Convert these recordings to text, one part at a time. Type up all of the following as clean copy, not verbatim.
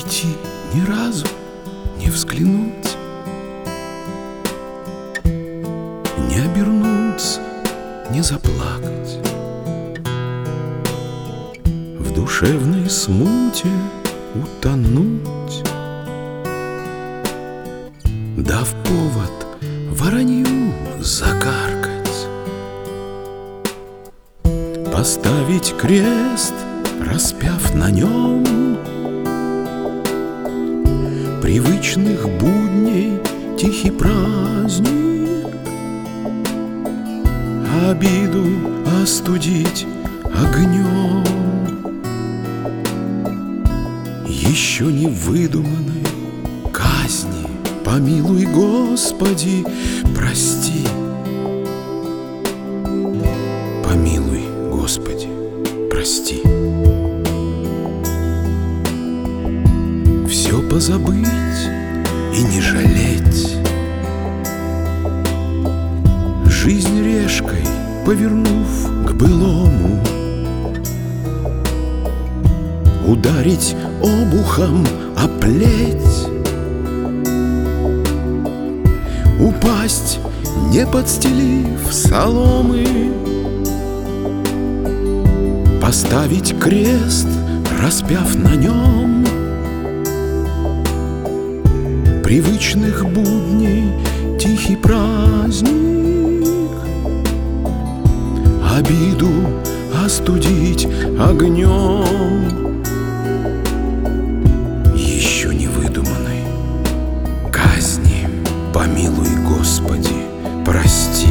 уйти ни разу, не взглянуть, не обернуться, не заплакать, в душевной смуте утонуть, дав повод воронью закаркать, поставить крест, распяв на нем привычных будней тихий праздник, обиду остудить огнем еще не выдуманной казни. Помилуй, Господи, прости. Помилуй, Господи, прости. Все позабыть и не жалеть, жизнь решкой повернув к былому, ударить обухом о плеть, упасть, не подстелив соломы, поставить крест, распяв на нем привычных будней тихий праздник, обиду остудить огнем еще не выдуманной казни. Помилуй, Господи, прости.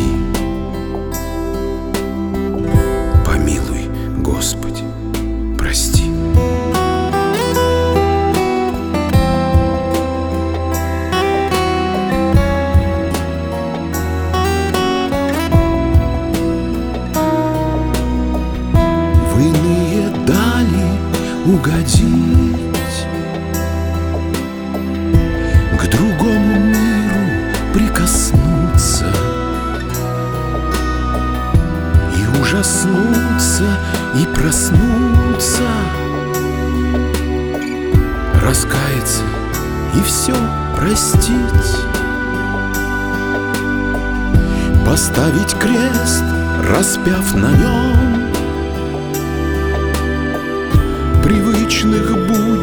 Помилуй, Господи, прости. В иные дали угодить, к другому миру прикоснуться и ужаснуться, и проснуться, раскаяться и все простить, поставить крест, распяв на нем привычных будней